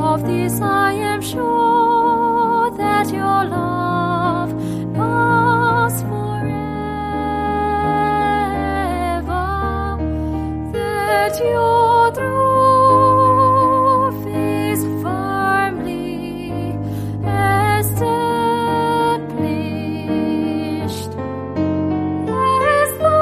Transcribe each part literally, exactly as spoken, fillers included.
Of this I am sure, that your love lasts forever, that your truth is firmly established, as the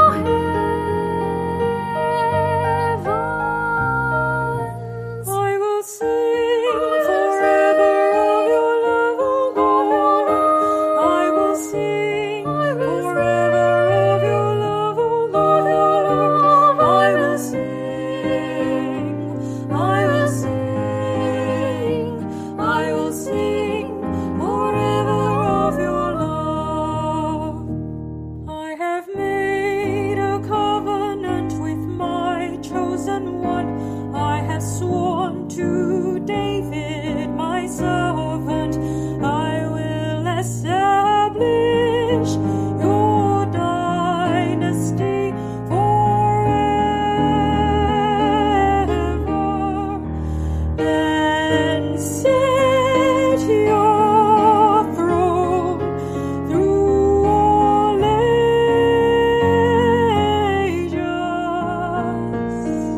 heavens. I will sing forever of your love, O Lord. I will sing forever of your love, O Lord. I will sing, I will sing, I will sing forever of your love. I have made a covenant with my chosen one. I have sworn to David, my servant, I will establish your dynasty forever, and set your throne through all ages.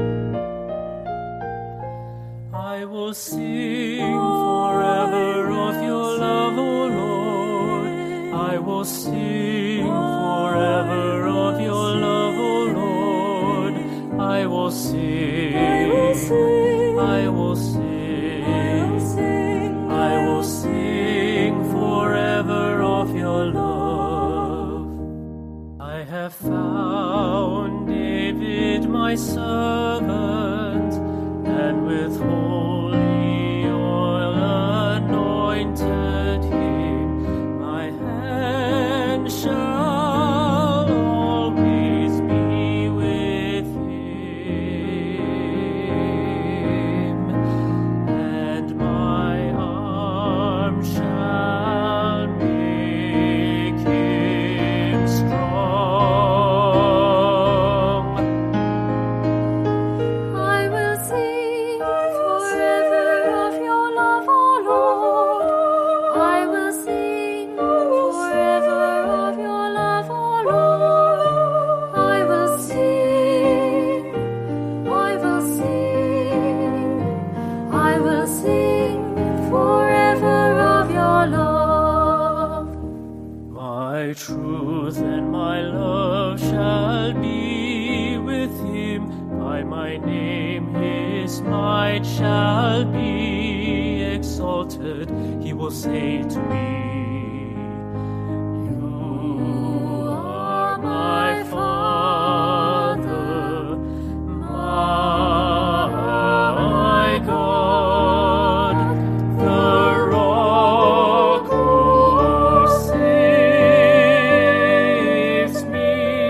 I will sing forever of your love, O Lord. I will sing forever of your love, O Lord. I will sing, I will sing, I will sing forever of your love. I have found David my servant, and with holy oil anointed him. My hand shall always be with him, and my arm shall make him strong. I will sing forever of your love, O Lord. I will sing forever of your love, O Lord. I will sing, I will sing, I will sing forever of your love. My truth and my love shall be with him. By my name his might shall be exalted. He will say to me, you are my Father, my God, the rock who saves me.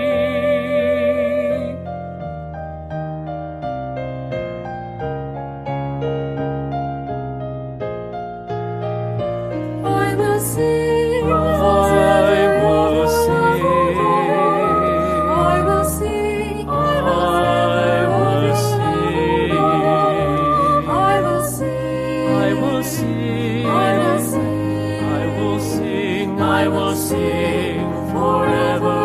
I will sing, I will sing, I will sing, I will sing, I will sing, I will sing, I will sing, I will sing, I will sing forever